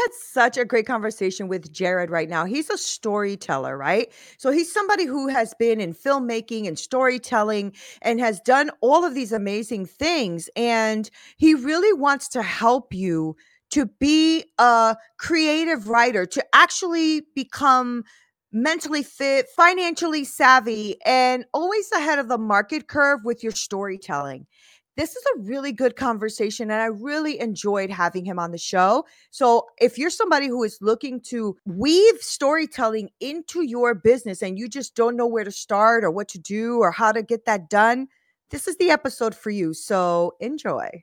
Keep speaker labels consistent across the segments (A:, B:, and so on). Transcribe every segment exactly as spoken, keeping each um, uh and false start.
A: had such a great conversation with Jared right now. He's a storyteller, right? So he's somebody who has been in filmmaking and storytelling and has done all of these amazing things. And he really wants to help you to be a creative writer, to actually become mentally fit, financially savvy, and always ahead of the market curve with your storytelling. This is a really good conversation, and I really enjoyed having him on the show. So, if you're somebody who is looking to weave storytelling into your business and you just don't know where to start or what to do or how to get that done, this is the episode for you. So, enjoy.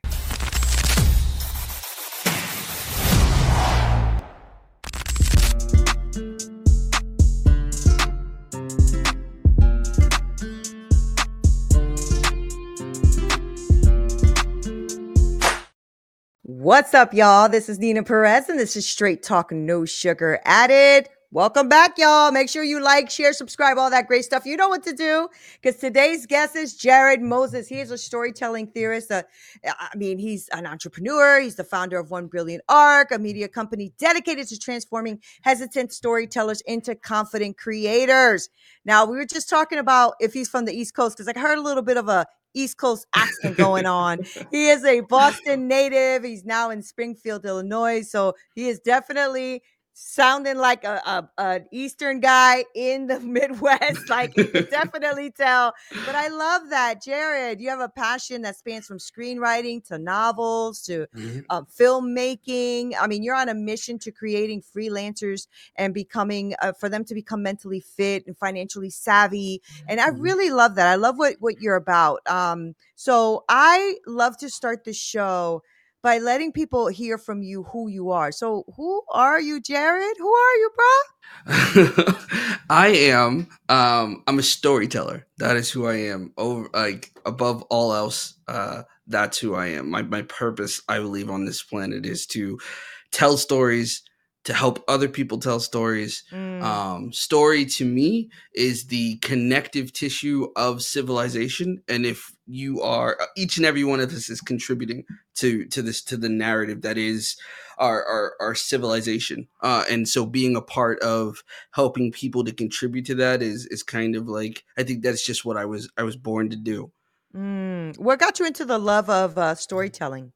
A: What's up, y'all? This is Nina Perez, and this is Straight Talk, No Sugar Added. Welcome back, y'all. Make sure you like, share, subscribe, all that great stuff. You know what to do, because today's guest is Jared Moses. He is a storytelling theorist. Uh, I mean, he's an entrepreneur. He's the founder of One Brilliant Arc, a media company dedicated to transforming hesitant storytellers into confident creators. Now, we were just talking about if he's from the East Coast, because I heard a little bit of a East Coast accent going on. He is a Boston native. He's now in Springfield, Illinois. So he is definitely sounding like a, a an Eastern guy in the Midwest. Like, you could definitely tell. But I love that, Jared. You have a passion that spans from screenwriting to novels to
B: Mm-hmm.
A: uh, filmmaking. I mean, you're on a mission to creating freelancers and becoming uh, for them to become mentally fit and financially savvy. And I
B: Mhm.
A: really love that. I love what what you're about. Um, so I love to start the show by letting people hear from you who you are. So who are you, Jared? Who are you, bro?
B: I am. Um, I'm a storyteller. That is who I am. Over, like above all else, uh, that's who I am. My my purpose, I believe, on this planet is to tell stories, to help other people tell stories.
A: Mm,
B: Um, story to me is the connective tissue of civilization, and if you are, each and every one of us is contributing to to this to the narrative that is our our, our civilization. Uh, and so, being a part of helping people to contribute to that is is kind of like, I think that's just what I was I was born to do.
A: mm. What got you into the love of uh, storytelling?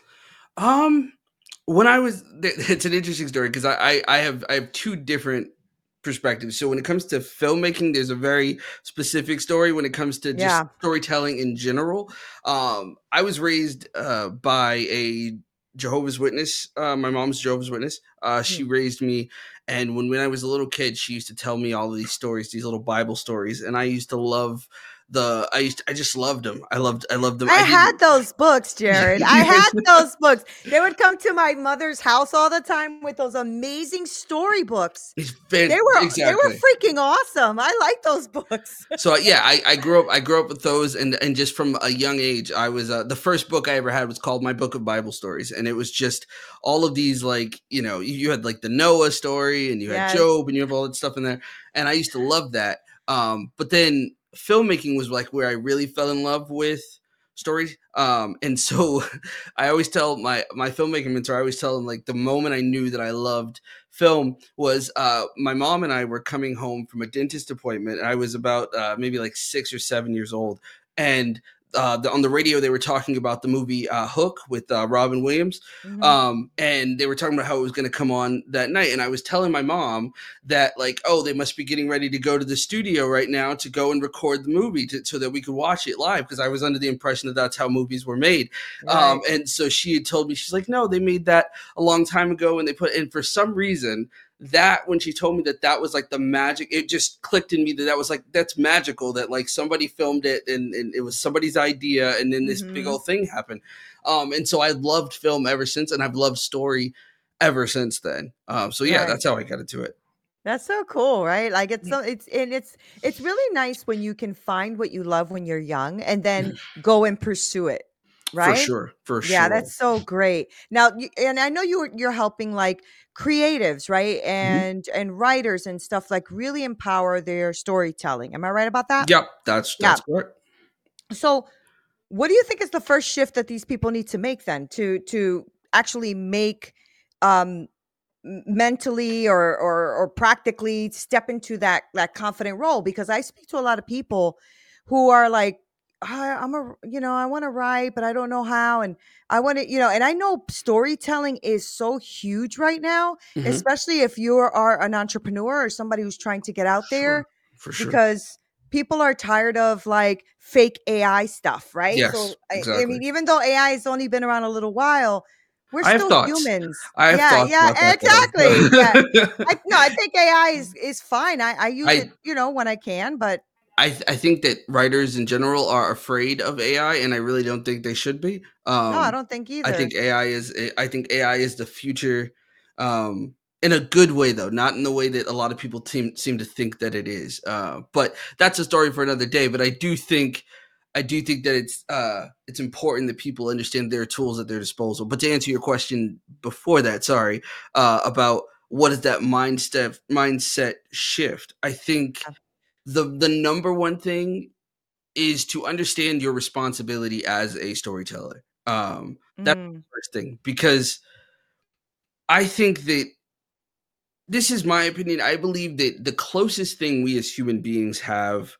B: Um, when I was, it's an interesting story because I, I I have I have two different perspectives. So when it comes to filmmaking, there's a very specific story. When it comes to just
A: Yeah.
B: storytelling in general, um, I was raised uh, by a Jehovah's Witness. Uh, my mom's Jehovah's Witness. Uh, she
A: Mm.
B: raised me, and when when I was a little kid, she used to tell me all of these stories, these little Bible stories, and I used to love the. I used I just loved them. I loved I loved them.
A: I
B: I
A: had
B: didn't.
A: those books, Jared. I had those books. They would come to my mother's house all the time with those amazing storybooks.
B: It's
A: They
B: fan-
A: were they were
B: exactly.
A: freaking awesome. I like those books.
B: So yeah, I, I grew up. I grew up with those, and and just from a young age, I was uh, the first book I ever had was called My Book of Bible Stories, and it was just all of these, like, you know, you, you had like the Noah story, and you had
A: Yes.
B: Job, and you have all that stuff in there, and I used to love that. Um, but then filmmaking was like where I really fell in love with stories. Um, and so I always tell my my filmmaking mentor, I always tell him, like, the moment I knew that I loved film was uh, my mom and I were coming home from a dentist appointment. I was about uh, maybe like six or seven years old, and uh, the, on the radio they were talking about the movie uh, Hook with uh, Robin Williams,
A: Mhm.
B: um, and they were talking about how it was going to come on that night. And I was telling my mom that, like, oh, they must be getting ready to go to the studio right now to go and record the movie to, so that we could watch it live, because I was under the impression that that's how movies were made.
A: Right.
B: Um, and so she had told me, she's like, no, they made that a long time ago, and they put, and for some reason, that when she told me that that was like the magic, it just clicked in me that that was like, that's magical, that like somebody filmed it, and, and it was somebody's idea, and then this big
A: Mhm.
B: old thing happened. Um, and so I loved film ever since, and I've loved story ever since then. Um, so yeah,
A: Right.
B: that's how I got into it.
A: That's so cool, right? Like, it's so it's and it's it's really nice when you can find what you love when you're young and then go and pursue it,
B: For
A: right?
B: sure, for
A: Yeah,
B: sure.
A: that's so great. Now, you, and I know you were you're helping like creatives, right?
B: Mhm.
A: And and writers and stuff, like, really empower their storytelling. Am I right about that?
B: Yep, that's
A: Yeah.
B: that's correct.
A: So, what do you think is the first shift that these people need to make then to to actually make um m- mentally or, or or practically step into that that confident role, because I speak to a lot of people who are like, I, I'm a you know I want to write, but I don't know how, and I want to you know and I know storytelling is so huge right now,
B: Hmm.
A: especially if you are an entrepreneur or somebody who's trying to get out
B: Sure,
A: there,
B: for sure.
A: because people are tired of like fake A I stuff, right?
B: Yes,
A: So I, I
B: exactly.
A: mean, even though A I has only been around a little while, we're
B: I have
A: still
B: thoughts.
A: humans.
B: I have
A: Yeah,
B: thoughts
A: yeah,
B: about that
A: exactly. Yeah.
B: though.
A: I no, I think A I is is fine. I I use
B: I
A: it, you know, when I can, but
B: I th- I think that writers in general are afraid of A I, and I really don't think they should be.
A: no, I
B: Um,
A: don't think
B: I think
A: either.
B: A I is I think A I is the future, um, in a good way though, not in the way that a lot of people seem seem to think that it is. Uh, but that's a story for another day. But I do think I do think that it's uh, it's important that people understand their tools at their disposal. But to answer your question before that, sorry, uh, about what is that mindset mindset shift? I think the the number one thing is to understand your responsibility as a storyteller. Um, that's
A: Mm,
B: the first thing, because I think that this is my opinion. I believe that the closest thing we as human beings have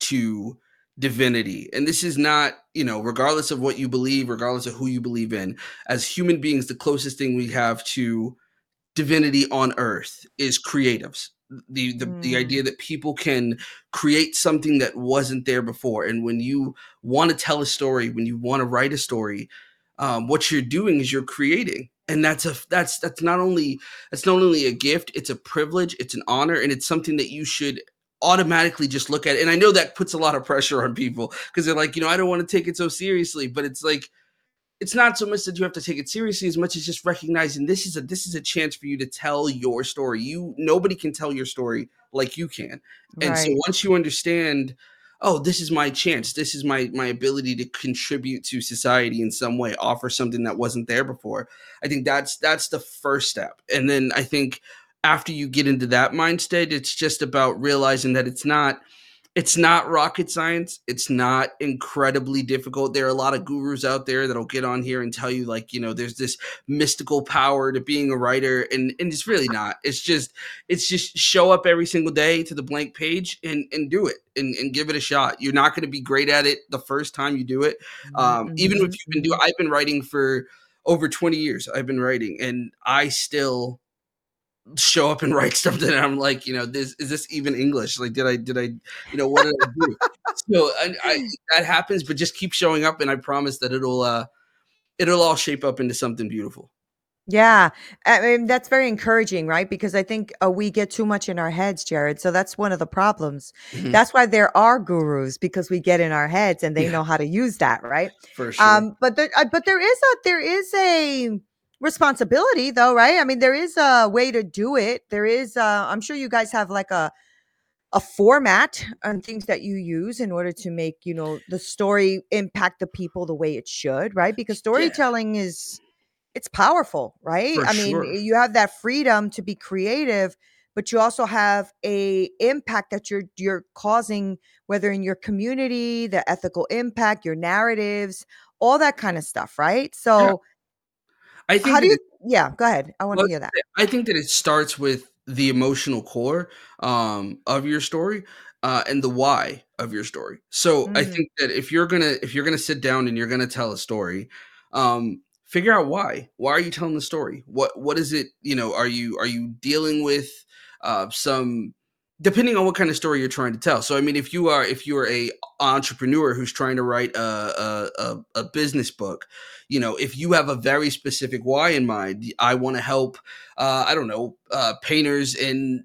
B: to divinity, and this is not, you know, regardless of what you believe, regardless of who you believe in, as human beings, the closest thing we have to divinity on earth is creatives. The, the the idea
A: mm,
B: that people can create something that wasn't there before. And when you want to tell a story, when you want to write a story, um, what you're doing is you're creating. And that's a that's that's not only that's not only a gift, it's a privilege, it's an honor, and it's something that you should automatically just look at. And I know that puts a lot of pressure on people because they're like, you know, I don't want to take it so seriously, but it's like, it's not so much that you have to take it seriously as much as just recognizing this is a this is a chance for you to tell your story. You Nobody can tell your story like you can. And so
A: right.
B: once you understand, oh, this is my chance. This is my my ability to contribute to society in some way, offer something that wasn't there before. I think that's that's the first step. And then I think after you get into that mindset, it's just about realizing that it's not it's not rocket science. It's not incredibly difficult. There are a lot of gurus out there that'll get on here and tell you, like, you know, there's this mystical power to being a writer, and and it's really not. It's just it's just show up every single day to the blank page and and do it and, and give it a shot. You're not going to be great at it the first time you do it.
A: Mhm,
B: Um, even if
A: mhm,
B: you've been doing,
A: mhm.
B: I've been writing for over twenty years. I've been writing, and I still show up and write something and I'm like, you know, this is this even English? Like, did I did I, you know, what did I do? So I, I that happens, but just keep showing up, and I promise that it'll uh it'll all shape up into something beautiful.
A: Yeah, I mean, that's very encouraging, right? Because I think uh, we get too much in our heads, Jared. So that's one of the problems.
B: Mhm.
A: That's why there are gurus, because we get in our heads and they
B: Yeah,
A: know how to use that, right?
B: for sure.
A: Um, but there, uh, but there is a there is a responsibility, though, right? I mean, there is a way to do it. There is. Uh, I'm sure you guys have like a a format and things that you use in order to make, you know, the story impact the people the way it should, right? Because
B: Yeah,
A: storytelling is, it's powerful, right?
B: for
A: I mean,
B: sure.
A: you have that freedom to be creative, but you also have a impact that you're you're causing, whether in your community, the ethical impact, your narratives, all that kind of stuff, right?
B: Yeah,
A: So,
B: I think
A: how do
B: that
A: you
B: it,
A: yeah, go ahead. I want to
B: well,
A: hear that.
B: I think that it starts with the emotional core um, of your story, uh, and the why of your story. So I
A: Mm,
B: think that if you're gonna if you're gonna sit down and you're gonna tell a story, um, figure out why. Why are you telling the story? What what is it? You know, are you are you dealing with uh, some depending on what kind of story you're trying to tell. So I mean, if you are if you are a entrepreneur who's trying to write a a, a, a business book, you know, if you have a very specific why in mind, I want to help, uh, I don't know, uh, painters in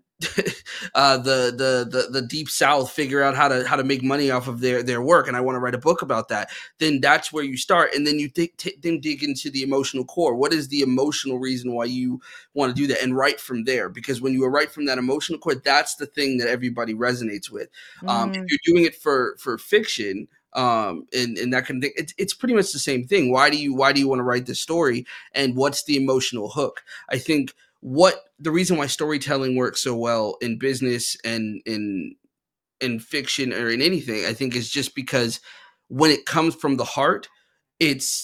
B: uh, the, the the the deep south figure out how to how to make money off of their their work, and I want to write a book about that. Then that's where you start, and then you think t- then dig into the emotional core. What is the emotional reason why you want to do that, and write from there? Because when you write from that emotional core, that's the thing that everybody resonates with. Um, if
A: mm,
B: you're doing it for for fiction, um and and that kind of thing, it's, it's pretty much the same thing. Why do you why do you want to write this story, and what's the emotional hook? I think what the reason why storytelling works so well in business and in in fiction or in anything, I think, is just because when it comes from the heart, it's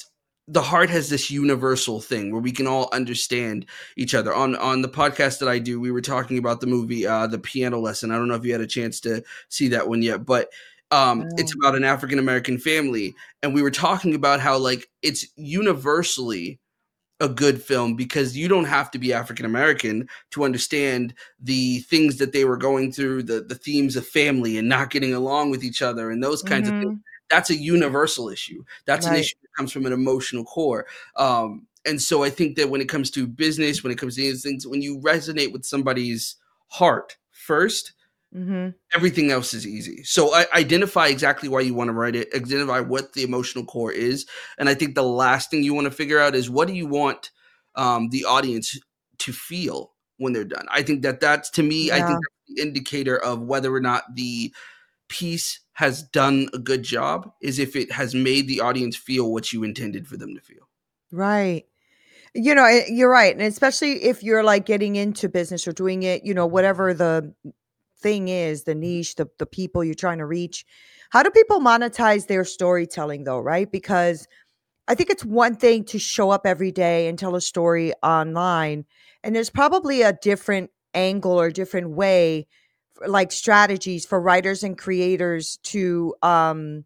B: the heart has this universal thing where we can all understand each other. On on the podcast that I do, we were talking about the movie uh, The Piano Lesson. I don't know if you had a chance to see that one yet, but um, it's
A: Oh.
B: about an African American family, and we were talking about how like it's universally a good film because you don't have to be African American to understand the things that they were going through, the the themes of family and not getting along with each other and those kinds of things.
A: Mhm.
B: That's a universal issue. That's an
A: Right.
B: issue that comes from an emotional core. Um, and so I think that when it comes to business, when it comes to these things, when you resonate with somebody's heart first,
A: Mhm.
B: everything else is easy. So I identify exactly why you want to write it, identify what the emotional core is. And I think the last thing you want to figure out is what do you want um, the audience to feel when they're done. I think that that's, to me, I think
A: Yeah.
B: that's the indicator of whether or not the piece has done a good job is if it has made the audience feel what you intended for them to feel.
A: Right. You know, eh, you're right, and especially if you're, like, getting into business or doing it, you know, whatever the thing is, the niche, the the people you're trying to reach. How do people monetize their storytelling though, right? Because I think it's one thing to show up every day and tell a story online, and there's probably a different angle or different way, f like strategies for writers and creators to, um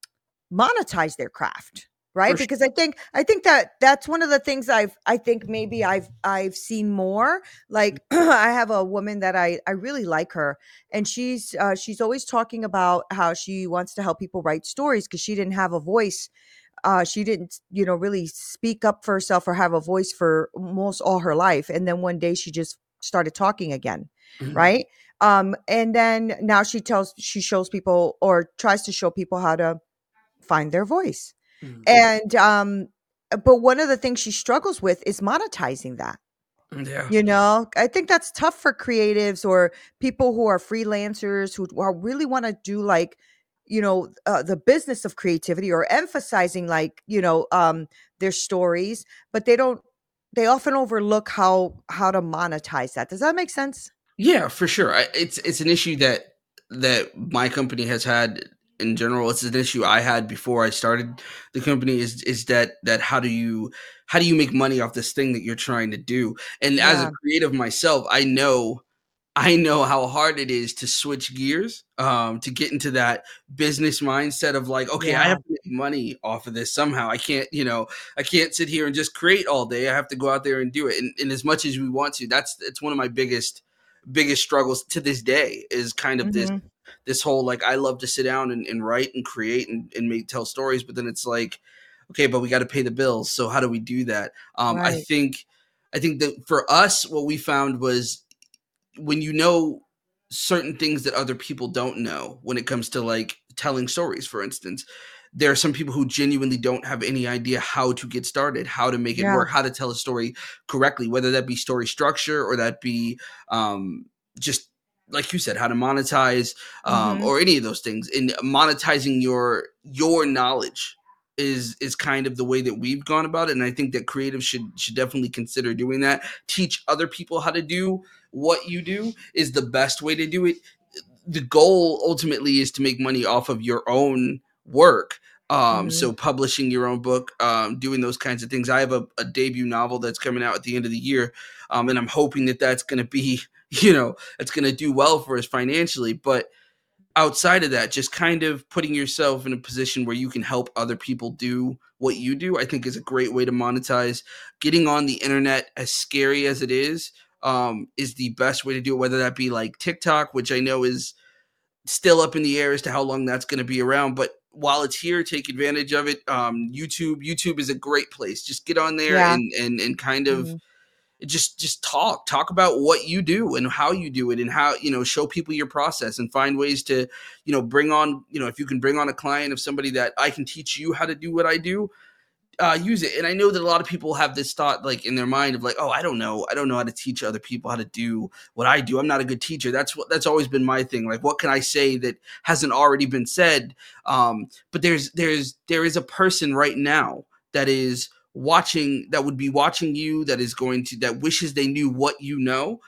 A: monetize their craft, right?
B: For sure.
A: Because I think I think that that's one of the things I've I think maybe I've I've seen more. Like I have a woman that I I really like her, and she's uh, she's always talking about how she wants to help people write stories because she didn't have a voice. Uh, she didn't, you know, really speak up for herself or have a voice for almost all her life, and then one day she just started talking again,
B: Mhm.
A: right? Um, and then now she tells she shows people or tries to show people how to find their voice.
B: Mhm.
A: And, um, uh, but one of the things she struggles with is monetizing that,
B: Yeah.
A: you know? I think that's tough for creatives or people who are freelancers who who really wanna do, like, you know, uh, the business of creativity or emphasizing, like, you know, um, their stories, but they don't they often overlook how how to monetize that. Does that make sense?
B: Yeah, for sure. I, it's it's an issue that that my company has had in general. It's an issue I had before I started the company. Is is that that how do you how do you make money off this thing that you're trying to do? And as a
A: Yeah.
B: creative myself, I know I know how hard it is to switch gears, um, to get into that business mindset of like, okay, I
A: Yeah.
B: have to make money off of this somehow. I can't, you know, I can't sit here and just create all day. I have to go out there and do it. And, and as much as we want to, that's it's one of my biggest biggest struggles to this day is kind of this
A: Mhm.
B: this whole like I love to sit down and, and write and create and, and make tell stories, but then it's like, okay, but we got to pay the bills. So how do we do that? Um, I
A: Right.
B: think I think that for us, what we found was when you know certain things that other people don't know when it comes to like telling stories, for instance, there are some people who genuinely don't have any idea how to get started, how to make it
A: Yeah.
B: work, how to tell a story correctly, whether that be story structure or that be um, just like you said, how to monetize um,
A: Mhm.
B: or any of those things. And monetizing your your knowledge is is kind of the way that we've gone about it. And I think that creatives should should definitely consider doing that. Teach other people how to do what you do is the best way to do it. The goal ultimately is to make money off of your own work. Um,
A: Mhm.
B: so publishing your own book, um, doing those kinds of things. I have a, a debut novel that's coming out at the end of the year, um, and I'm hoping that that's going to be, you know, it's going to do well for us financially. But outside of that, just kind of putting yourself in a position where you can help other people do what you do, I think is a great way to monetize. Getting on the internet, as scary as it is, um, is the best way to do it, whether that be like TikTok, which I know is still up in the air as to how long that's going to be around. But while it's here, take advantage of it. Um, YouTube, YouTube is a great place. Just get on there
A: Yeah.
B: and and and kind of
A: Mhm.
B: just just talk talk about what you do and how you do it and how you know show people your process and find ways to you know bring on you know if you can bring on a client of somebody that I can teach you how to do what I do, uh use it. And I know that a lot of people have this thought like in their mind of like, oh, i don't know I don't know how to teach other people how to do what I do. I'm not a good teacher. That's what that's always been my thing. Like, what can I say that hasn't already been said? Um but there's there's there is a person right now that is watching, that would be watching you, that is going to that wishes they knew what you know.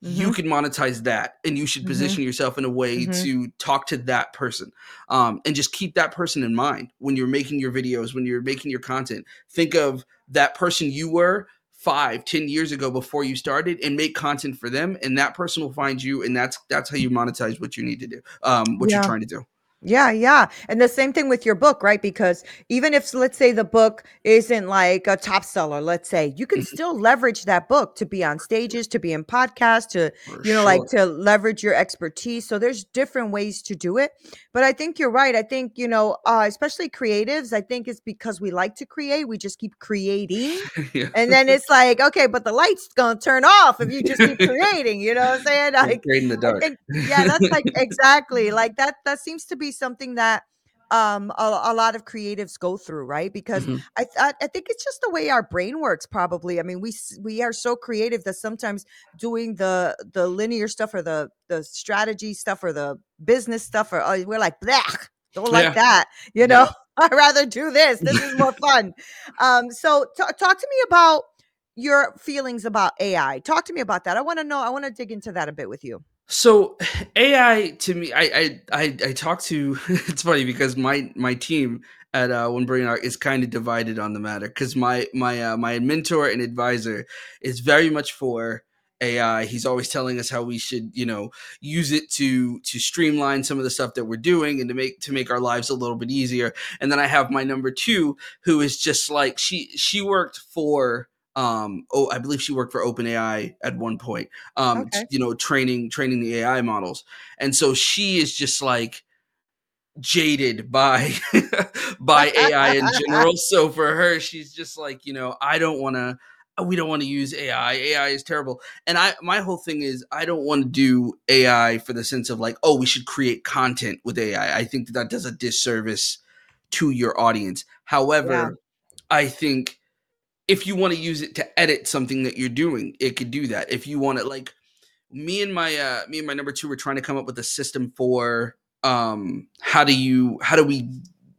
B: you
A: Mhm.
B: can monetize that, and you should
A: Mhm.
B: position yourself in a way
A: Mhm.
B: to talk to that person, um, and just keep that person in mind when you're making your videos, when you're making your content. Think of that person you were five, ten years ago before you started, and make content for them, and that person will find you, and that's that's how you monetize what you need to do, um, what you're
A: Yeah.
B: trying to do.
A: Yeah, yeah. And the same thing with your book, right? Because even if, let's say, the book isn't like a top seller, let's say, you can
B: Mhm.
A: still leverage that book to be on stages, to be in podcasts, to,
B: For
A: you know, like
B: sure.
A: to leverage your expertise. So there's different ways to do it. But I think you're right. I think, you know, uh, especially creatives, I think it's because we like to create, we just keep creating.
B: Yeah.
A: And then it's like, okay, but the light's gonna turn off if you just keep creating, you know what I'm saying?
B: You're
A: Like,
B: great in the
A: I
B: dark.
A: think yeah, that's like exactly, like, that that seems to be something that, um, a a lot of creatives go through, right? Because
B: Mhm.
A: I thought I think it's just the way our brain works probably. I mean, we s we are so creative that sometimes doing the the linear stuff or the the strategy stuff or the business stuff or, uh, we're like, "Blech, don't like
B: Yeah.
A: that," you know?
B: Yeah.
A: "I'd rather do this. This is more fun." Um, so ta talk to me about your feelings about A I. Talk to me about that. I wanna know I wanna dig into that a bit with you.
B: So A I to me, I I I, I talk to. It's funny because my my team at uh, One Brilliant Art is kind of divided on the matter because my my uh, my mentor and advisor is very much for A I. He's always telling us how we should, you know, use it to to streamline some of the stuff that we're doing and to make to make our lives a little bit easier. And then I have my number two, who is just like she she worked for um oh I believe she worked for OpenAI at one point, um,
A: Okay.
B: you know, training training the A I models. And so she is just like jaded by by A I in general. So for her, she's just like, you know, I don't want to we don't want to use A I. A I is terrible. And I my whole thing is I don't want to do A I for the sense of like, oh, we should create content with A I. I I think that that does a disservice to your audience.
A: Yeah.
B: However, I think if you want to use it to edit something that you're doing, it could do that. If you want to like me and my uh me and my number two were trying to come up with a system for um how do you how do we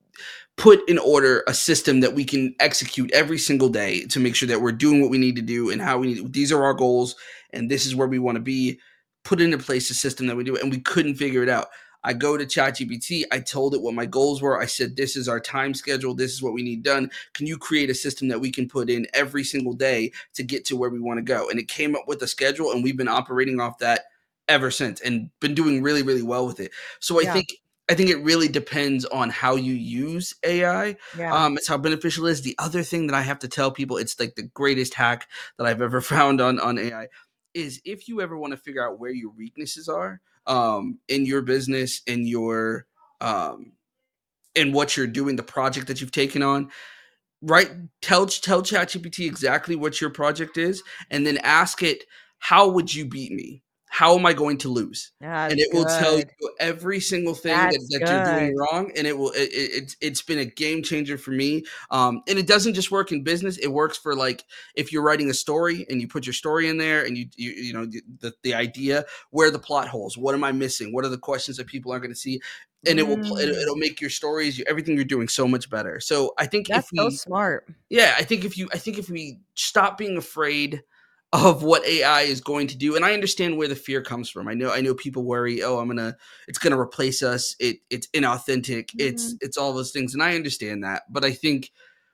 B: put in order a system that we can execute every single day to make sure that we're doing what we need to do and how we need, these are our goals and this is where we want to be, put into place a system that we do, and we couldn't figure it out. I go to ChatGPT, I told it what my goals were. I said, this is our time schedule, this is what we need done. Can you create a system that we can put in every single day to get to where we want to go? And it came up with a schedule, and we've been operating off that ever since and been doing really, really well with it. So I
A: Yeah.
B: think I think it really depends on how you use A I.
A: Yeah.
B: Um, it's how beneficial it is. The other thing that I have to tell people, it's like the greatest hack that I've ever found on on A I, is if you ever want to figure out where your weaknesses are, um, in your business, in your um, in what you're doing, the project that you've taken on, right? Tell tell ChatGPT exactly what your project is, and then ask it, how would you beat me? How am I going to lose? And
A: That's
B: it will tell
A: good.
B: you every single thing that,
A: That's
B: that you're doing
A: good.
B: wrong, and it will it, it, it's it's been a game changer for me. Um, and it doesn't just work in business; it works for like if you're writing a story and you put your story in there, and you you, you know the the idea, where are the plot holes? What am I missing? What are the questions that people aren't going to see? And it will pl- it,
A: Mm,
B: it'll make your stories, everything you're doing, so much better. So I think if
A: that's so
B: we
A: smart.
B: yeah, I think if you I think if we stop being afraid of what A I is going to do, and I understand where the fear comes from. I know I know people worry, oh, I'm gonna it's gonna replace us. It it's inauthentic. It's
A: Mhm.
B: it's all those things, and I understand that. But I think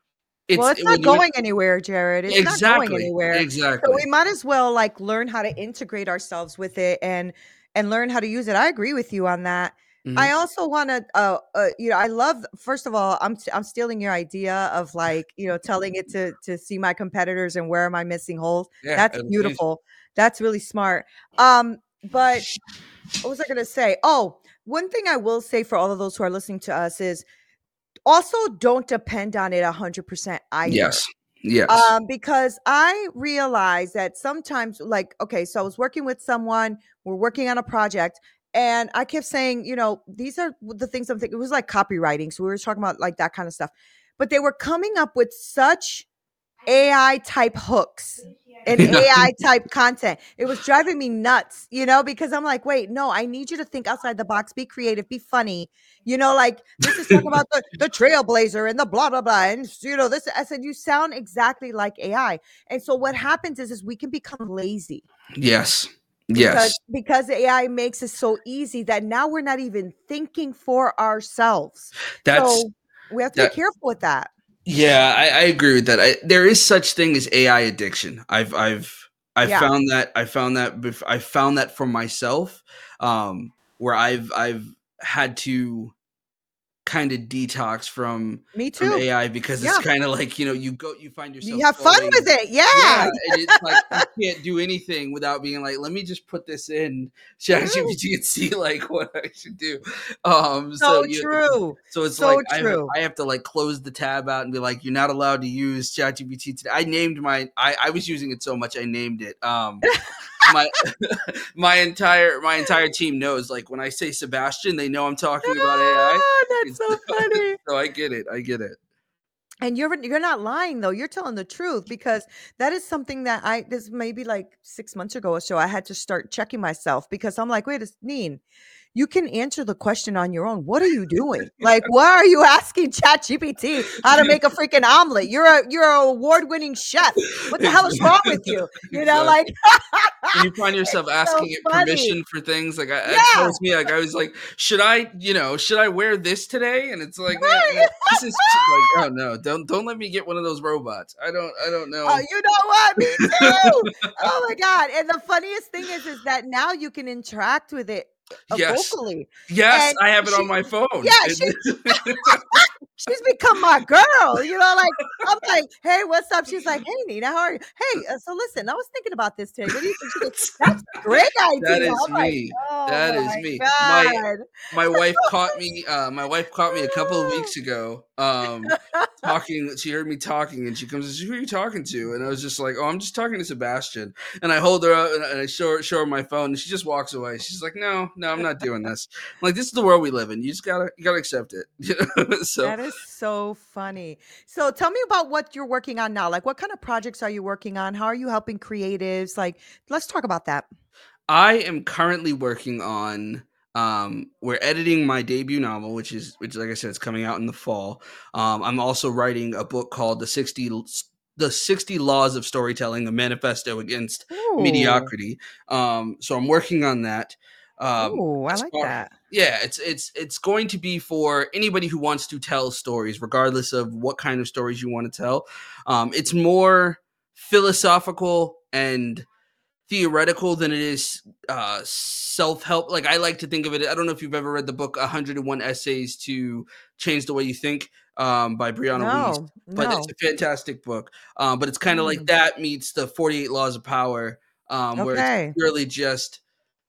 A: Well,
B: it's
A: it's not
B: when you
A: going anywhere, Jared. It's not going
B: exactly
A: anywhere. So
B: exactly.
A: we might as well like learn how to integrate ourselves with it and and learn how to use it. I agree with you on that.
B: Mhm.
A: I also want to uh, uh you know, I love first of all, I'm i I'm stealing your idea of like, you know, telling it to to see my competitors and where am I missing holes.
B: Yeah,
A: That's
B: it'll change.
A: beautiful. That's really smart. Um but what was I going to say? Oh, one thing I will say for all of those who are listening to us is also don't depend on it one hundred percent either.
B: Yes, yes.
A: Um, because I realized that sometimes, like, okay, so I was working with someone, we're working on a project, and I kept saying, you know, these are the things I'm thinking. It was like copywriting. So we were talking about like that kind of stuff. But they were coming up with such A I type hooks and
B: Yeah.
A: A I type content. It was driving me nuts, you know, because I'm like, wait, no, I need you to think outside the box, be creative, be funny. You know, like this is talking about the, the trailblazer and the blah, blah, blah. And you know, this I said, you sound exactly like A I. And so what happens is is we can become lazy.
B: Yes.
A: because
B: Yes.
A: because A I makes it so easy that now we're not even thinking for ourselves.
B: That's
A: So we have to be
B: that
A: careful with that.
B: Yeah, I, I agree with that. I, there is such thing as A I addiction. I've I've I
A: Yeah,
B: found that I found that bef- I found that for myself, um, where I've I've had to kind of detox from
A: me
B: from
A: too.
B: A I because it's
A: Yeah.
B: kind of like, you know, you go you find yourself
A: You have fun with
B: going,
A: it.
B: yeah,
A: Yeah.
B: and it's like you can't do anything without being like, let me just put this in
A: True.
B: ChatGPT and see like what I should do. Um, so
A: So
B: you
A: true.
B: so it's like
A: So
B: I have
A: true.
B: I have to like close the tab out and be like, you're not allowed to use ChatGPT today. I named my I, I was using it so much I named it. Um, my my entire my entire team knows, like, when I say Sebastian, they know I'm talking about A I.
A: Ah, that's
B: It's
A: so funny.
B: so I get it. I get it.
A: And you're you're not lying though. You're telling the truth because that is something that I this maybe like six months ago or so I had to start checking myself because I'm like, wait a Neen, you can answer the question on your own. What are you doing? Like, why are you asking ChatGPT how to make a freaking omelet? You're a you're a award-winning chef. What the hell is wrong with you? You know,
B: Exactly.
A: like
B: And you find
A: it's
B: yourself
A: so
B: asking it
A: funny.
B: permission for things like I, it
A: Yeah.
B: tells me, like, I was like, should I, you know, should I wear this today? And it's like, eh,
A: Right.
B: no, this is ch- like, oh no, don't don't let me get one of those robots. I don't I don't
A: Oh,
B: know.
A: you know what? Me too. Oh my god! And the funniest thing is, is that now you can interact with it uh,
B: Yes,
A: vocally,
B: yes,
A: and
B: I have it on
A: she,
B: my phone.
A: yeah, she she's become my girl. You know, like I'm like, hey, what's up? She's like, hey, Nina, how are you? Hey, uh, so listen, I was thinking about this today. What do you think? She goes, that's a great
B: That
A: idea.
B: is
A: I'm like,
B: me.
A: oh
B: That is
A: my
B: me. My
A: god.
B: my wife caught me, uh, my wife caught me a couple of weeks ago, um, talking. She heard me talking, and she comes and says, "Who are you talking to?" And I was just like, "Oh, I'm just talking to Sebastian." And I hold her up and, and I show her, show her my phone, and she just walks away. She's like, "No, no, I'm not doing this." I'm like, this is the world we live in. You just gotta you gotta accept it. You know? So
A: That is so funny. So tell me about what you're working on now. Like what kind of projects are you working on? How are you helping creatives? Like let's talk about that.
B: I am currently working on um we're editing my debut novel, which is which like I said, it's coming out in the fall. Um I'm also writing a book called the sixty the sixty Laws of Storytelling, a manifesto against
A: Ooh.
B: mediocrity. Um so I'm working on that. Um
A: Ooh, I
B: as
A: like
B: far
A: that.
B: Yeah, it's it's it's going to be for anybody who wants to tell stories, regardless of what kind of stories you want to tell. Um it's more philosophical and theoretical than it is uh self-help. Like, I like to think of it, I don't know if you've ever read the book one hundred one Essays to Change the Way You Think, um by Brianna Weiss,
A: No,
B: but it's
A: no.
B: a fantastic book. Um but it's kind of like
A: Mm,
B: that meets the forty-eight Laws of Power, um where it's
A: okay.
B: purely just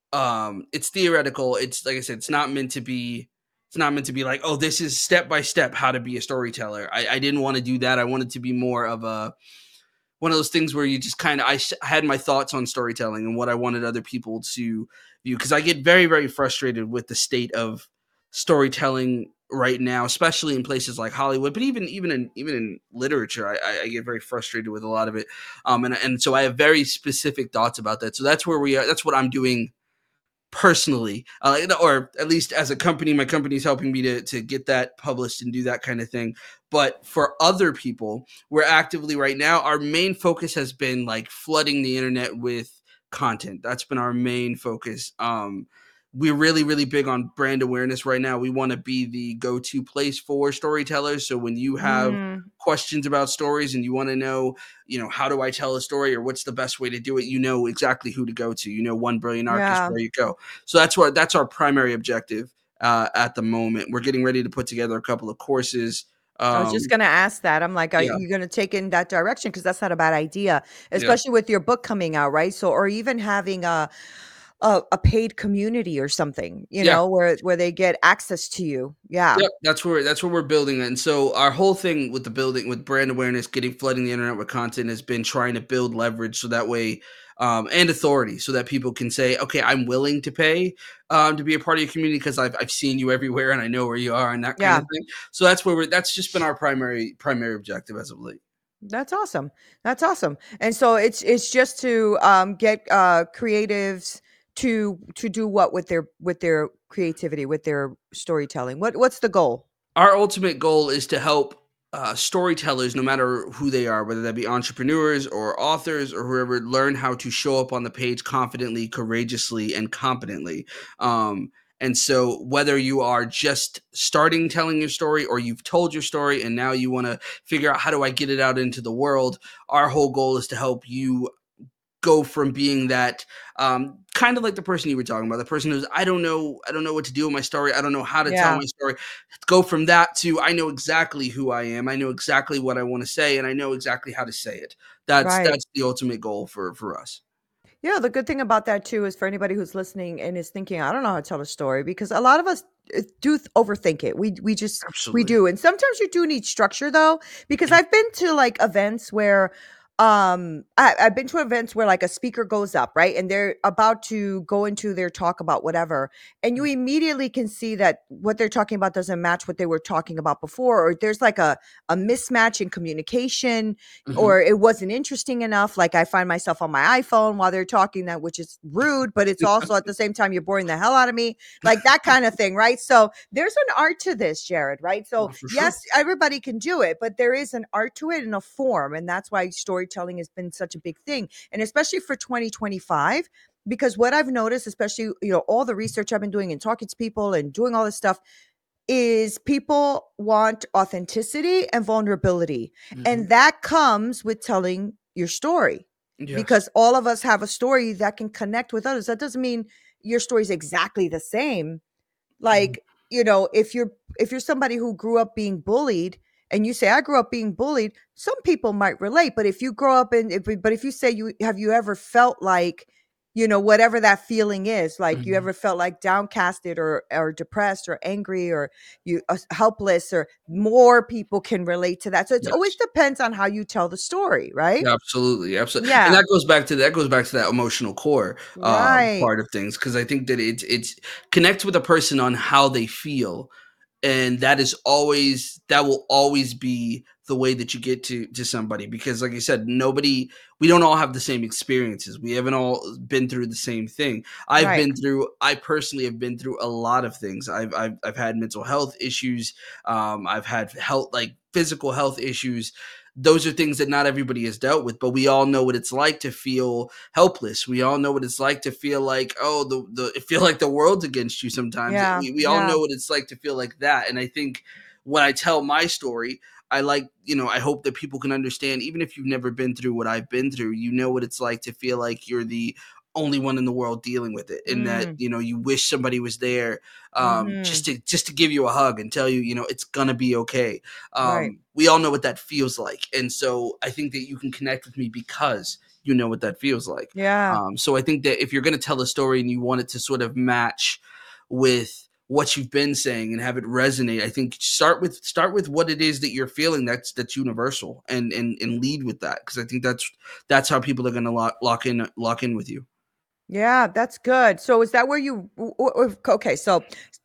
B: um it's theoretical. It's like I said, it's not meant to be it's not meant to be like, oh, this is step by step how to be a storyteller. I, I didn't want to do that. I wanted to be more of a one of those things where you just kind of I sh- had my thoughts on storytelling and what I wanted other people to view, because I get very very frustrated with the state of storytelling right now, especially in places like Hollywood, but even even in even in literature, I, I I get very frustrated with a lot of it, um, and and so I have very specific thoughts about that. So that's where we are. That's what I'm doing personally, uh, or at least as a company. My company is helping me to to get that published and do that kind of thing. But for other people, we're actively right now, our main focus has been like flooding the internet with content. That's been our main focus. Um, we're really really big on brand awareness right now. We want to be the go-to place for storytellers. So when you have
A: Mm,
B: questions about stories and you want to know, you know, how do I tell a story or what's the best way to do it, you know exactly who to go to. You know, One Brilliant Arc is
A: yeah.
B: where you go. So that's what that's our primary objective uh, at the moment. We're getting ready to put together a couple of courses.
A: I was just
B: Um,
A: gonna ask that. I'm like, are
B: yeah,
A: you gonna take in that direction? Because that's not a bad idea,
B: yeah,
A: especially with your book coming out, right? So, or even having a a, a paid community or something, you
B: yeah.
A: know, where where they get access to you. Yeah.
B: Yep, that's where that's where we're building. And so our whole thing with the building with brand awareness, getting flooding the internet with content has been trying to build leverage so that way, um, and authority, so that people can say, okay, I'm willing to pay um, to be a part of your community because I've I've seen you everywhere and I know where you are and that kind
A: Yeah.
B: of thing. So that's where we're that's just been our primary primary objective as of late.
A: That's awesome. That's awesome. And so it's it's just to um get uh creatives to to do what with their with their creativity, with their storytelling. What what's the goal?
B: Our ultimate goal is to help. uh, storytellers, no matter who they are, whether that be entrepreneurs or authors or whoever, learn how to show up on the page confidently, courageously, and competently. Um, and so, whether you are just starting telling your story or you've told your story and now you want to figure out how do I get it out into the world, our whole goal is to help you go from being that um, kind of like the person you were talking about, the person who's I don't know, I don't know what to do with my story, I don't know how to tell
A: Yeah.
B: my story. Go from that to I know exactly who I am, I know exactly what I want to say, and I know exactly how to say it. That's
A: Right.
B: that's the ultimate goal for for us.
A: Yeah, the good thing about that too is for anybody who's listening and is thinking, I don't know how to tell a story, because a lot of us uh, do th- overthink it. We we just we
B: Absolutely.
A: do. And sometimes you do need structure though, because I've been to like events where um I, I've been to events where like a speaker goes up, right? And they're about to go into their talk about whatever. And you immediately can see that what they're talking about doesn't match what they were talking about before, or there's like a, a mismatch in communication,
B: Mhm.
A: or it wasn't interesting enough. Like I find myself on my iPhone while they're talking, that which is rude, but it's also at the same time you're boring the hell out of me, like that kind of thing, right? So there's an art to this, Jared, right? So
B: Oh, for sure.
A: yes, everybody can do it, but there is an art to it and a form, and that's why storytelling has been such a big thing, and especially for twenty twenty-five. Because what I've noticed, especially, you know, all the research I've been doing and talking to people and doing all this stuff, is people want authenticity and vulnerability.
B: Mhm.
A: And that comes with telling your story,
B: Yes.
A: because all of us have a story that can connect with others. That doesn't mean your story is exactly the same.
B: Mhm.
A: Like, you know, if you're if you're somebody who grew up being bullied and you say I grew up being bullied, some people might relate, but if you grow up in if, but if you say you have you ever felt like, you know, whatever that feeling is, like you
B: Mhm.
A: ever felt like downcasted or or depressed or angry or you uh, helpless, or more people can relate to that. So it always
B: Yes.
A: depends on how you tell the story, right?
B: Yeah, absolutely, absolutely, and
A: Yeah.
B: that goes back to that goes back to that emotional core, um,
A: Right.
B: part of things because I think that it's it's connect with a person on how they feel, and that is always that will always be the way that you get to to somebody because like I said, nobody we don't all have the same experiences. We haven't all been through the same thing. I've
A: Right.
B: been through I personally have been through a lot of things. I've I've, I've had mental health issues. Um, I've had health like physical health issues. Those are things that not everybody has dealt with, but we all know what it's like to feel helpless. We all know what it's like to feel like, oh, the the feel like the world's against you sometimes.
A: Yeah.
B: We we all
A: Yeah.
B: know what it's like to feel like that. And I think when I tell my story, I like, you know, I hope that people can understand, even if you've never been through what I've been through, you know what it's like to feel like you're the only one in the world dealing with it and that
A: Mm.
B: you know you wish somebody was there um
A: Hmm.
B: just to just to give you a hug and tell you you know it's gonna be okay.
A: Right.
B: Um, we all know what that feels like. And so I think that you can connect with me because you know what that feels like.
A: Yeah.
B: Um, so I think that if you're going to tell a story and you want it to sort of match with what you've been saying and have it resonate, I think start with start with what it is that you're feeling that's that's universal and and and lead with that because I think that's that's how people are going to lock lock in lock in with you.
A: Yeah, that's good. So is that where you w- w- okay, so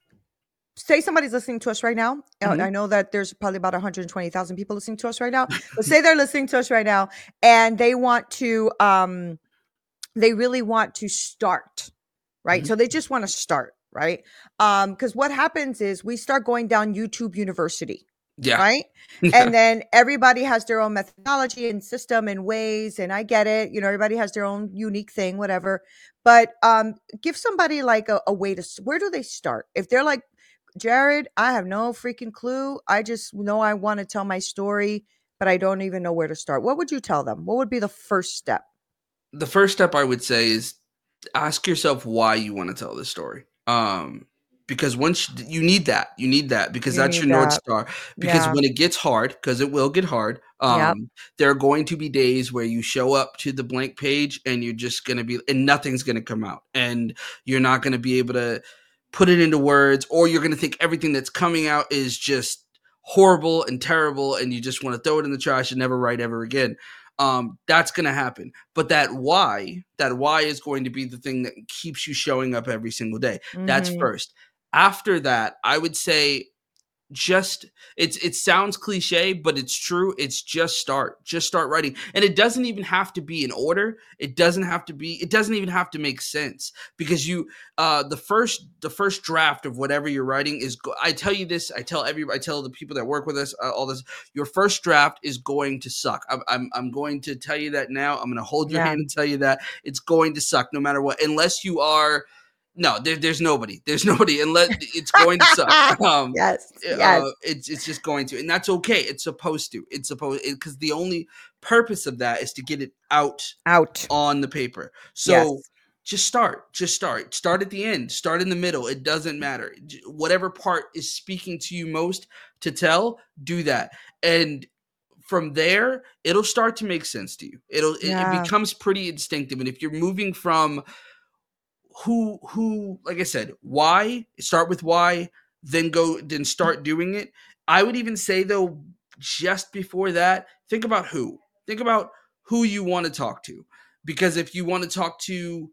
A: say somebody's listening to us right now. uh,
B: Mhm.
A: I know that there's probably about one hundred twenty thousand people listening to us right now. But say they're listening to us right now and they want to um they really want to start, right?
B: Mhm.
A: So they just want to start, right? Um because what happens is we start going down YouTube University,
B: Yeah.
A: right?
B: Yeah.
A: And then everybody has their own methodology and system and ways, and I get it, you know, everybody has their own unique thing, whatever. But um give somebody like a, a way to s- where do they start? If they're like, Jared, I have no freaking clue. I just know I want to tell my story, but I don't even know where to start. What would you tell them? What would be the first step?
B: The first step I would say is ask yourself why you want to tell this story. Um, because once you need that, you need that because
A: You
B: that's
A: need
B: your north
A: that.
B: star. Because
A: Yeah.
B: when it gets hard, because it will get hard,
A: Yep.
B: um, there are going to be days where you show up to the blank page and you're just gonna be, and nothing's gonna come out, and you're not gonna be able to put it into words, or you're gonna think everything that's coming out is just horrible and terrible, and you just want to throw it in the trash and never write ever again. Um, that's going to happen. But that why, that why is going to be the thing that keeps you showing up every single day. That's
A: Mhm.
B: first. After that, I would say just it's it sounds cliche, but it's true. It's just start. Just start writing. And it doesn't even have to be in order. It doesn't have to be it doesn't even have to make sense, because you uh the first the first draft of whatever you're writing is go- I tell you this, I tell every I tell the people that work with us uh, all this, your first draft is going to suck. I'm I'm I'm going to tell you that now. I'm going to hold your
A: Yeah.
B: hand and tell you that it's going to suck no matter what, unless you are no, there, there's nobody. There's nobody unless it's going to suck. Um,
A: Yes. Yes.
B: uh, it's it's just going to, and that's okay. It's supposed to. It's supposed because the only purpose of that is to get it out
A: Out.
B: on the paper. So
A: Yes.
B: just start. Just start. Start at the end. Start in the middle. It doesn't matter. J- Whatever part is speaking to you most to tell, do that, and from there it'll start to make sense to you. It'll it, it
A: Yeah.
B: becomes pretty instinctive, and if you're moving from who who like I said, why, start with why, then go then start doing it. I would even say though, just before that, think about who. Think about who you want to talk to. Because if you want to talk to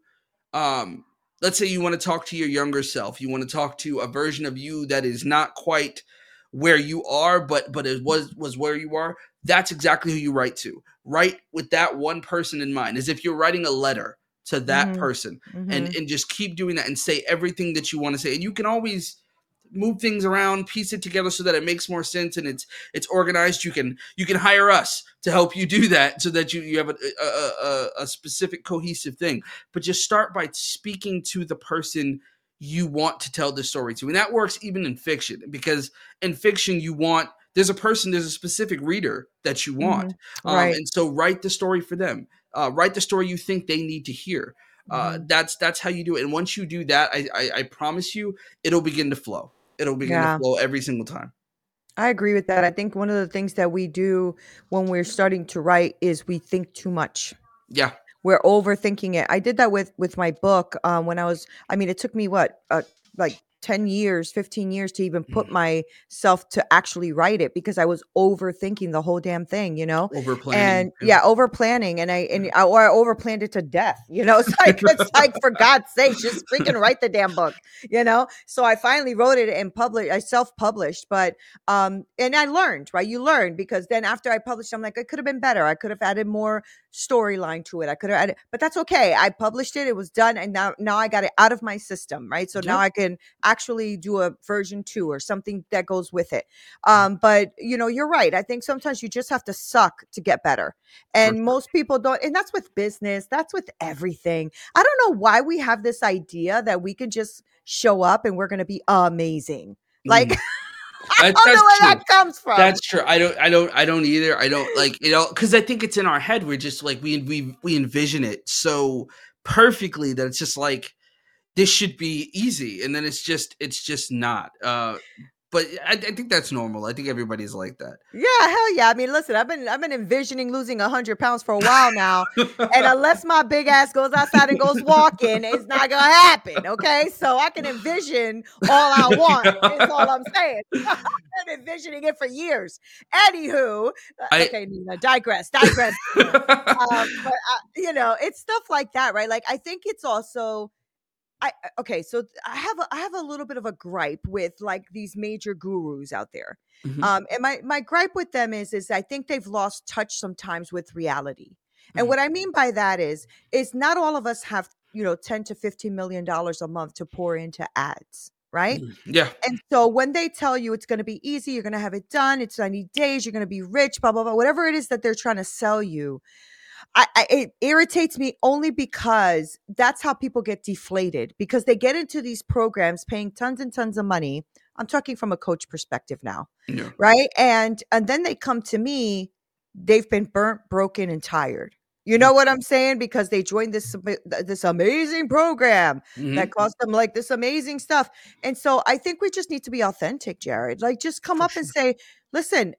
B: um let's say you want to talk to your younger self, you want to talk to a version of you that is not quite where you are, but but it was was where you are, that's exactly who you write to. Write with that one person in mind, as if you're writing a letter to that
A: Mhm.
B: person, and
A: Mhm.
B: and just keep doing that and say everything that you want to say. And you can always move things around, piece it together so that it makes more sense and it's it's organized. You can you can hire us to help you do that, so that you you have a a, a, a specific cohesive thing. But just start by speaking to the person you want to tell the story to, and that works even in fiction, because in fiction you want there's a person, there's a specific reader that you want,
A: Mhm.
B: um,
A: Right.
B: and so write the story for them. Uh, write the story you think they need to hear. Uh,
A: Mhm.
B: that's that's how you do it. And once you do that, I, I I promise you, it'll begin to flow. It'll begin to
A: Yeah.
B: flow every single time.
A: I agree with that. I think one of the things that we do when we're starting to write is we think too much.
B: Yeah.
A: We're overthinking it. I did that with with my book, um, when I was I mean, it took me what, uh, like ten years, fifteen years to even put myself to actually write it, because I was overthinking the whole damn thing, you know?
B: Over planning.
A: And yeah, over planning, and I and I or I over planned it to death, you know? It's like it's like, for God's sake, just freaking write the damn book, you know? So I finally wrote it and published I self-published, but um and I learned, right? You learn, because then after I published, I'm like, it could have been better. I could have added more storyline to it. I could have added, but that's okay. I published it. It was done, and now now I got it out of my system, right? So now
B: Yep.
A: I can actually do a version two or something that goes with it. Um, but you know, you're right. I think sometimes you just have to suck to get better,
B: For
A: and most people don't. And that's with business. That's with everything. I don't know why we have this idea that we can just show up and we're going to be amazing. Like,
B: sure.
A: I
B: That,
A: don't know
B: that's
A: where
B: true.
A: that comes from.
B: That's true. I don't. I don't. I don't either. I don't like you know because I think it's in our head. We're just like we we we envision it so perfectly that it's just like this should be easy, and then it's just it's just not. Uh, but I, I think that's normal. I think everybody's like that.
A: Yeah, hell yeah. I mean, listen, I've been I've been envisioning losing a hundred pounds for a while now, and unless my big ass goes outside and goes walking, it's not gonna happen. Okay, so I can envision all I want. Is all I'm saying. I've been envisioning it for years. Anywho, uh,
B: I.
A: okay, Nina, digress, digress. Nina. Um, but uh, you know, it's stuff like that, right? Like, I think it's also I I- okay, so th- I have a, I have a little bit of a gripe with like these major gurus out there.
B: Mhm,
A: Um, and my my gripe with them is is I think they've lost touch sometimes with reality. And
B: mhm,
A: what I mean by that is is not all of us have, you know, ten to fifteen million dollars a month to pour into ads, right?
B: mhm. Yeah.
A: And so when they tell you it's going to be easy, you're going to have it done, it's ninety days, you're going to be rich, blah blah blah, whatever it is that they're trying to sell you, I, I it irritates me only because that's how people get deflated, because they get into these programs paying tons and tons of money. I'm talking from a coach perspective now,
B: Yeah.
A: right? And and then they come to me, they've been burnt, broken, and tired. You know what I'm saying? Because they joined this ama- this amazing program that
B: Mhm.
A: cost them like this amazing stuff. And so I think we just need to be authentic, Jared. Like, just come
B: For
A: up and
B: sure.
A: say, listen,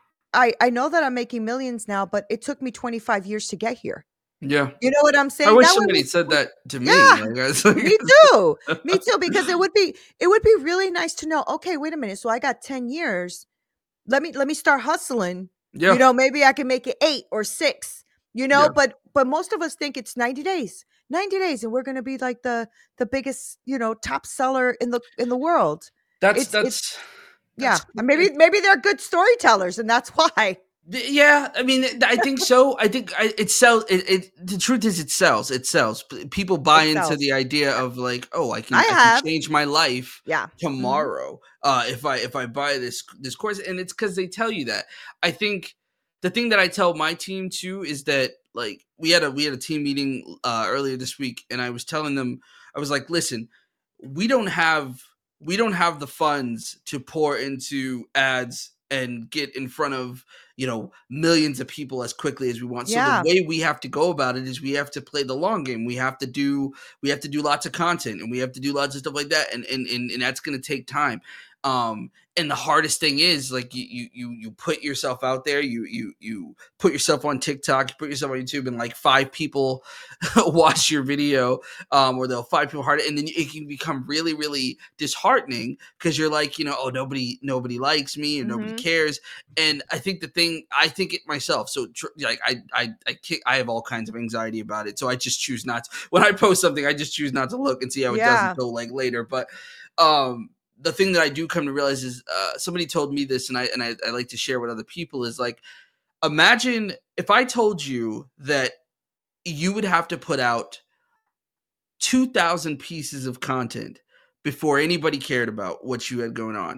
A: I I know that I'm making millions now, but it took me twenty-five years to get here.
B: Yeah.
A: You know what I'm
B: I
A: saying?
B: wish
A: That way
B: somebody
A: we
B: said
A: we
B: that to me.
A: yeah,
B: Like, I was
A: me
B: like
A: too. Me too, because it would be it would be really nice to know, okay, wait a minute. So I got ten years. Let me let me start hustling. You
B: Yeah.
A: know, maybe I can make it eight or six, you know,
B: Yeah.
A: but but most of us think it's ninety days. ninety days and we're going to be like the the biggest, you know, top seller in the in the world.
B: That's
A: It's it's
B: that's
A: Yeah,
B: That's
A: maybe maybe they're good storytellers, and that's why.
B: Yeah, I mean, I think so. I think I, it sells. It, it the truth is, it sells. It sells. P- People buy
A: It
B: into
A: sells.
B: the idea
A: Yeah.
B: of like, oh, I can
A: I
B: I can
A: have.
B: change my life
A: Yeah. Mhm.
B: tomorrow uh, if I if I buy this this course, and it's because they tell you that. I think the thing that I tell my team too is that like we had a we had a team meeting uh, earlier this week, and I was telling them, I was like, listen, we don't have we don't have the funds to pour into ads and get in front of you know millions of people as quickly as we want. So the
A: Yeah.
B: way we have to go about it is we have to play the long game. We have to do we have to do lots of content, and we have to do lots of stuff like that, and and and, and that's going to take time. Um, and the hardest thing is like you you you you put yourself out there, you you you put yourself on TikTok, you put yourself on YouTube, and like five people watch your video, um, or they'll five people hard, and then it can become really really disheartening because you're like, you know, oh, nobody nobody likes me and nobody
A: Mhm.
B: cares. And I think the thing, I think it myself. So tr- like I I I kick, I have all kinds of anxiety about it, so I just choose not to. When I post something, I just choose not to look and see how it does
A: Yeah.
B: until like later. But um, the thing that I do come to realize is uh, somebody told me this, and I and I, I like to share with other people is like, imagine if I told you that you would have to put out two thousand pieces of content before anybody cared about what you had going on.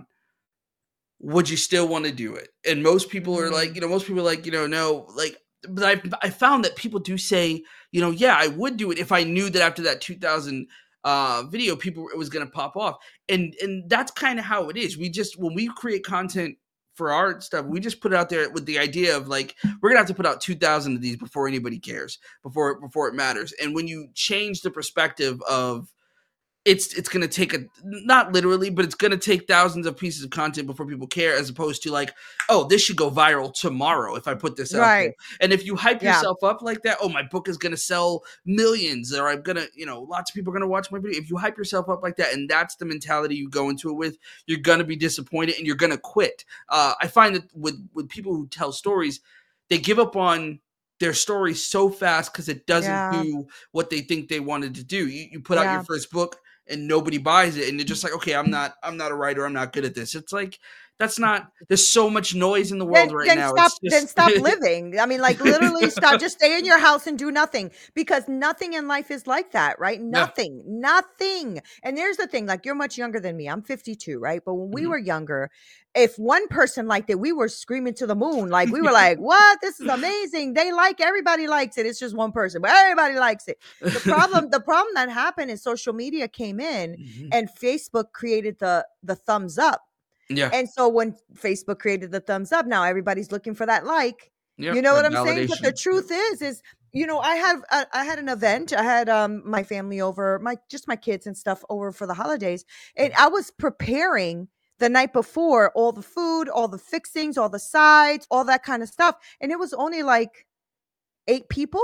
B: Would you still want to do it? And most people are like,
A: Mm.
B: you know, most people are like, you know, no, like, but I I found that people do say, you know, yeah, I would do it if I knew that after that two thousand uh video people it was going to pop off. And and that's kind of how it is. We just when we create content for our stuff, we just put it out there with the idea of like we're going to have to put out two thousand of these before anybody cares, before before it matters. And when you change the perspective of it's it's gonna take a not literally, but it's gonna take thousands of pieces of content before people care, as opposed to like, oh, this should go viral tomorrow if I put this out there.
A: Right.
B: And if you hype
A: Yeah.
B: yourself up like that, oh, my book is gonna sell millions, or I'm gonna, you know, lots of people are gonna watch my video. If you hype yourself up like that, and that's the mentality you go into it with, you're gonna be disappointed and you're gonna quit. Uh, I find that with with people who tell stories, they give up on their story so fast because it doesn't
A: Yeah.
B: do what they think they wanted to do. You, you put out your
A: Yeah.
B: first book and nobody buys it, and you're just like, okay, i'm not i'm not a writer, I'm not good at this. It's like that's not there's so much noise in the
A: Then
B: world right
A: then
B: now.
A: stop
B: It's
A: then
B: just
A: stop living. I mean, like, literally stop. Just stay in your house and do nothing, because nothing in life is like that, right?
B: yeah.
A: Nothing. Nothing. And there's the thing, like, you're much younger than me. I'm fifty-two, right? But when we
B: Mhm.
A: were younger, if one person liked it, we were screaming to the moon. Like, we were like, "What? This is amazing. They like everybody likes it. It's just one person, but everybody likes it." The problem the problem that happened is social media came in
B: Mhm.
A: and Facebook created the the thumbs up.
B: Yeah.
A: And so when Facebook created the thumbs up, now everybody's looking for that like. You
B: Yep.
A: know
B: That
A: what I'm saying? But the
B: validation. Yep.
A: truth is, is you know, I have I, I had an event. I had um my family over, my just my kids and stuff over for the holidays, and I was preparing the night before all the food, all the fixings, all the sides, all that kind of stuff, and it was only like eight people,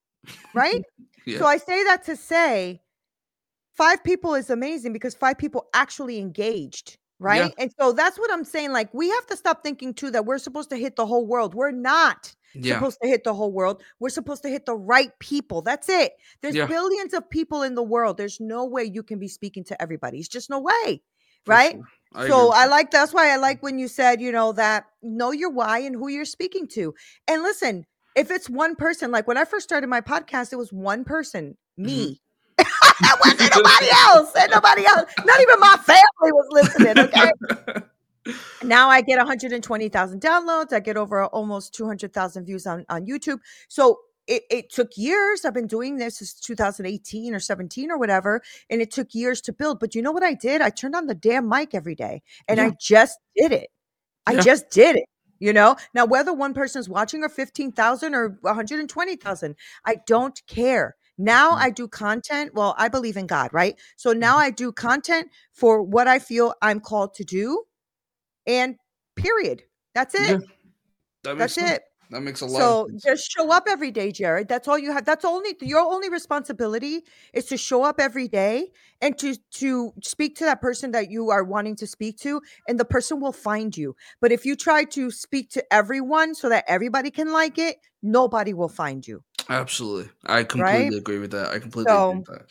A: right?
B: Yeah.
A: So I say that to say five people is amazing because five people actually engaged,
B: Yeah.
A: right? And so that's what I'm saying, like, we have to stop thinking too that we're supposed to hit the whole world. We're not
B: Yeah.
A: supposed to hit the whole world. We're supposed to hit the right people. That's it. There's
B: Yeah.
A: billions of people in the world. There's no way you can be speaking to everybody. It's just no way,
B: For
A: right?
B: sure. I agree
A: So
B: with
A: I
B: that.
A: like that's why I like when you said, you know, that know your why and who you're speaking to. And listen, if it's one person, like when I first started my podcast, it was one person,
B: Mhm.
A: me. It wasn't nobody else. And nobody else. Not even my family was listening. Okay. Now I get one hundred twenty thousand downloads. I get over almost two hundred thousand views on, on YouTube. So it, it took years. I've been doing this since two thousand eighteen or seventeen or whatever. And it took years to build. But you know what I did? I turned on the damn mic every day and
B: Yeah.
A: I just did it. I
B: Yeah.
A: just did it. You know, now whether one person's watching or fifteen thousand or one hundred twenty thousand, I don't care. Now
B: Mhm.
A: I do content. Well, I believe in God, right? So now
B: Mhm.
A: I do content for what I feel I'm called to do, and period. That's it.
B: Yeah. That makes
A: That's
B: sense.
A: it.
B: That makes a lot of
A: So
B: sense.
A: just show up every day, Jared. That's all you have. That's only your only responsibility is to show up every day and to to speak to that person that you are wanting to speak to, and the person will find you. But if you try to speak to everyone so that everybody can like it, nobody will find you,
B: Absolutely. I
A: right?
B: completely agree with that. I completely agree
A: So
B: with that.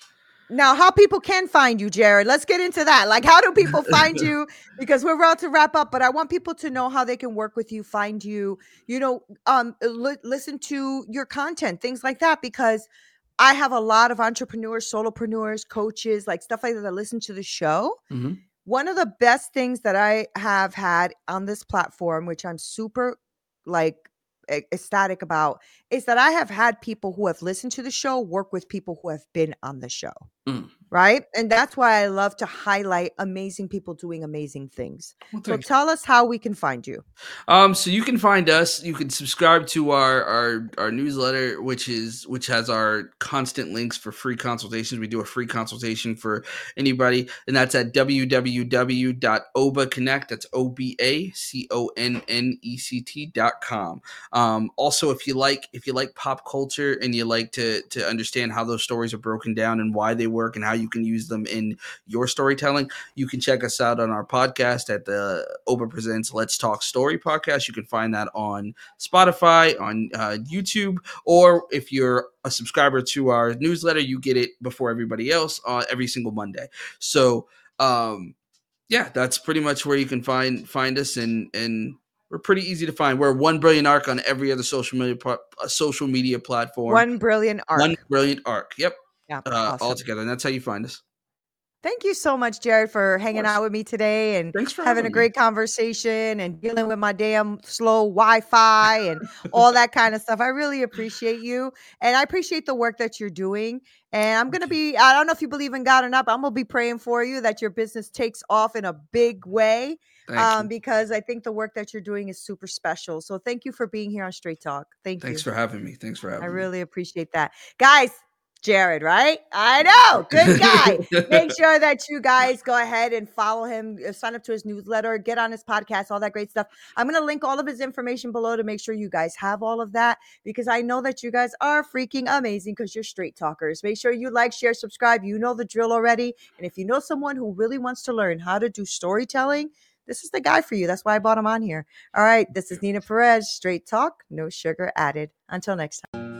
A: Now, how people can find you, Jared? Let's get into that. Like, how do people find you? Because we're about to wrap up, but I want people to know how they can work with you, find you, you know, um, li- listen to your content, things like that. Because I have a lot of entrepreneurs, solopreneurs, coaches, like stuff like that that listen to the show.
B: Mm-hmm.
A: One of the best things that I have had on this platform, which I'm super like e- ecstatic about, is that I have had people who have listened to the show work with people who have been on the show.
B: Mm.
A: Right. And that's why I love to highlight amazing people doing amazing things.
B: Well,
A: So
B: thanks.
A: tell us how we can find you.
B: Um, so you can find us. You can subscribe to our, our our newsletter, which is which has our constant links for free consultations. We do a free consultation for anybody, and that's at w w w dot oba connect. That's O B A C O N N E C T dot com. Um, also, if you like if you like pop culture and you like to to understand how those stories are broken down and why they work and how you can use them in your storytelling, you can check us out on our podcast at the Oba Presents Let's Talk Story podcast. You can find that on Spotify, on uh, YouTube, or if you're a subscriber to our newsletter, you get it before everybody else uh, every single Monday. So, um, yeah, that's pretty much where you can find find us, and and we're pretty easy to find. We're One Brilliant Arc on every other social media uh, social media platform.
A: One Brilliant Arc.
B: One Brilliant Arc. Yep.
A: Yeah,
B: Uh,
A: awesome.
B: all together, and that's how you find us.
A: Thank you so much, Jared, for hanging out with me today and
B: Thanks for
A: having a
B: having
A: great
B: me.
A: conversation and dealing with my damn slow Wi-Fi and all that kind of stuff. I really appreciate you. And I appreciate the work that you're doing. And I'm going to be, I don't know if you believe in God or not, but I'm going to be praying for you that your business takes off in a big way.
B: Thank
A: Um,
B: you.
A: because I think the work that you're doing is super special. So thank you for being here on Straight Talk. Thank
B: Thanks
A: you.
B: for having me. Thanks for having
A: I
B: me.
A: really appreciate that. Guys, Jared, right? I know. Good guy. Make sure that you guys go ahead and follow him, uh, sign up to his newsletter, get on his podcast, all that great stuff. I'm going to link all of his information below to make sure you guys have all of that, because I know that you guys are freaking amazing because you're straight talkers. Make sure you like, share, subscribe. You know the drill already. And if you know someone who really wants to learn how to do storytelling, this is the guy for you. That's why I brought him on here. All right. This is Nina Perez. Straight talk, no sugar added. Until next time.